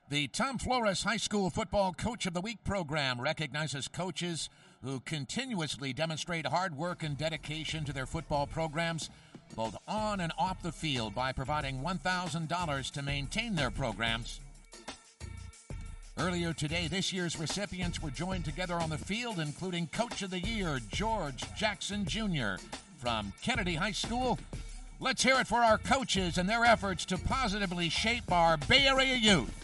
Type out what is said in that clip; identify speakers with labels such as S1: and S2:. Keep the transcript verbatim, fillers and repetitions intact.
S1: The Tom Flores High School Football Coach of the Week program recognizes coaches who continuously demonstrate hard work and dedication to their football programs, both on and off the field, by providing one thousand dollars to maintain their programs. Earlier today, this year's recipients were joined together on the field, including Coach of the Year, George Jackson Junior from Kennedy High School. Let's hear it for our coaches and their efforts to positively shape our Bay Area youth.